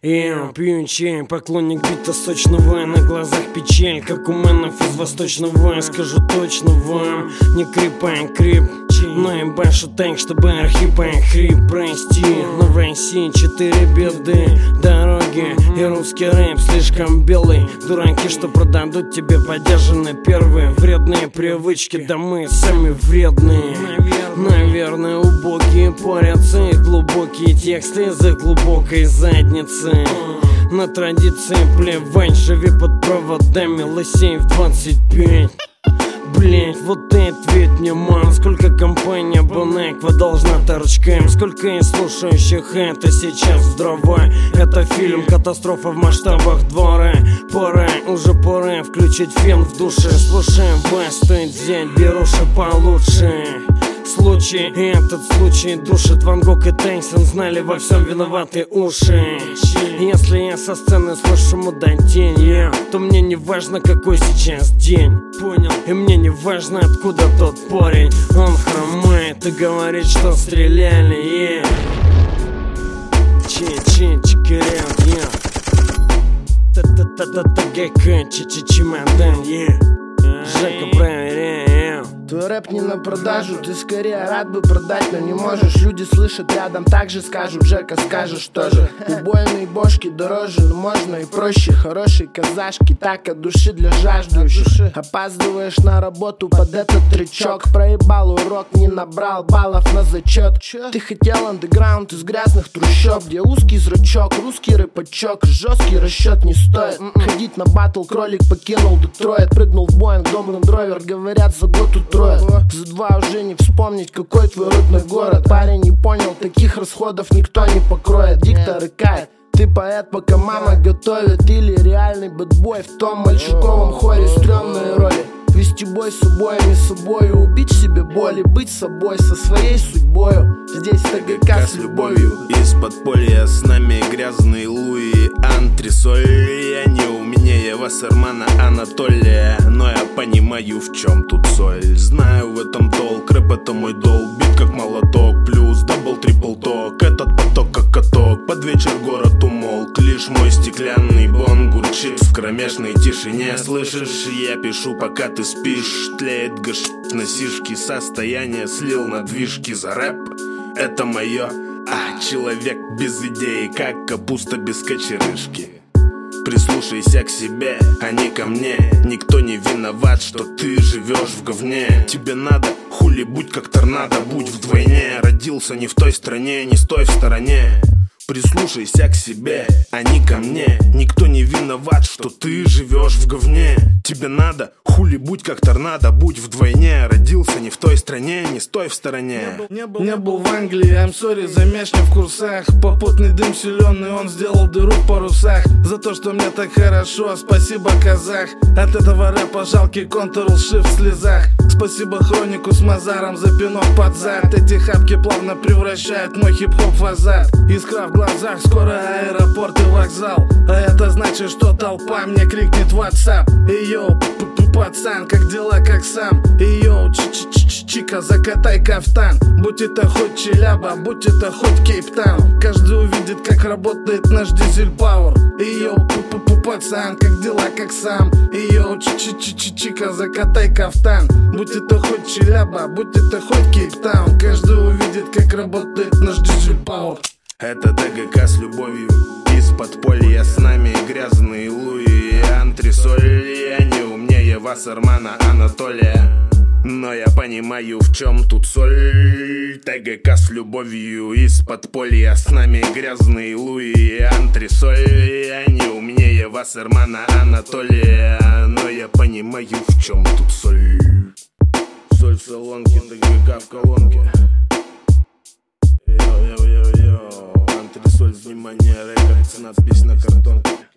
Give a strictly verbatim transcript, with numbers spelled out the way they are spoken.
Я пью чай, поклонник бита сочного. На глазах печаль, как у мэнов из восточного. Скажу точно вам, не крип, а крип. Но я башу так, чтобы архип, а хрип. Прости, но в России четыре беды: дороги и русский рэп слишком белый. Дураки, что продадут тебе подержанные первые. Вредные привычки, да мы сами вредные. Наверное, убогие порятся и глубокие тексты из-за глубокой задницы. На традиции плевать, живи под проводами, лысей в двадцать пять. Блять, вот и ответь мне, мам, сколько компания Бонеква должна торчкам, сколько из слушающих это сейчас в дрова. Это фильм «Катастрофа в масштабах двора». Пора, уже пора включить фен в душе. Слушай, вас стоит взять беруши получше. Случай, этот случай душит. Ван Гог и Тайсон знали, во всем виноваты уши. Если я со сцены слышу мудатень, yeah, то мне не важно, какой сейчас день. Понял? И мне не важно, откуда тот парень. Он хромает и говорит, что стреляли, yeah. Чи-чи, чикарят, yeah. Та-та-та-та-та-гэ-ка, чи-чи-чемодан, yeah. Жека, проверяй, yeah. Твой рэп не на продажу, ты скорее рад бы продать, но не можешь. Люди слышат рядом, так же скажут, Джека, скажешь тоже. Убойные бошки дороже, но можно и проще. Хорошие казашки, так от души для жаждущих. Опаздываешь на работу под этот трючок. Проебал урок, не набрал баллов на зачет. Ты хотел андеграунд из грязных трущоб, где узкий зрачок, русский рэпачок. Жесткий расчет не стоит ходить на батл, кролик покинул Детройт. Прыгнул в Боинг, дом Лендровер, говорят, за год утроит. За два уже не вспомнить, какой твой родной город. Парень не понял, таких расходов никто не покроет. Диктор икает, ты поэт, пока мама готовит. Или реальный бэтбой в том мальчуковом хоре. Стрёмные роли, вести бой с убоями собою, убить себе боли, быть собой, со своей судьбою. Здесь ТГК с любовью. Из подполья с нами грязные Луи Антресоль. Я не умнее Вассермана Анатолия, но я понимаю, в чем тут соль. Знаю в этом толк, рэп это мой долг. Бит как молоток, плюс дабл, трипл ток. Этот поток как каток, под вечер город умолк. Лишь мой стеклянный бон гурчит в кромешной тишине. Слышишь, я пишу, пока ты спишь. Тлеет гаш на сишки, состояние слил на движки за рэп. Это мое, а человек без идеи, как капуста без кочерышки. Прислушайся к себе, а не ко мне. Никто не виноват, что ты живешь в говне. Тебе надо, хули, будь как торнадо, будь вдвойне. Родился не в той стране, не стой в стороне. Прислушайся к себе, а не ко мне. Никто не виноват, что ты живешь в говне. Тебе надо, хули, будь как торнадо, будь вдвойне. Родился не в той стране, не стой в стороне. Не был, не был в Англии, I'm sorry, замешан в курсах. Попутный дым силённый, он сделал дыру в парусах. За то, что мне так хорошо, спасибо, казах. От этого рэпа жалкий контрол-шифт в слезах. Спасибо Хронику с Мазаром за пинок под зад. Эти хапки плавно превращают мой хип-хоп в азарт. Искра в глазах, скоро аэропорт и вокзал. А это значит, что толпа мне крикнет в WhatsApp. Эй, йоу, пацан, как дела, как сам? Эй, йоу, чика, закатай кафтан. Будь это хоть Челяба, будь это хоть Кейптаун. Каждый увидит, как работает наш дизель пауэр. Эй, йоу, пацан, как дела, как сам? Эй, йоу, чика, закатай кафтан. Будь это хоть Челяба, будь это хоть Кейптаун. Каждый увидит, как работает наш дизель пауэр. Это ТГК с любовью. Из подполья с нами грязные Луи Антресоль. Я не умнее Вассермана Анатолия, но я понимаю, в чем тут соль. ТГК с любовью. Из подполья с нами грязные Луи Антресоль. Я не умнее Вассермана Анатолия, но я понимаю, в чем тут соль. Соль в салонке, ТГК в колонке. Йо-йо-йо-йо, Антресоль, внимание, рекордс, надпись на картонке.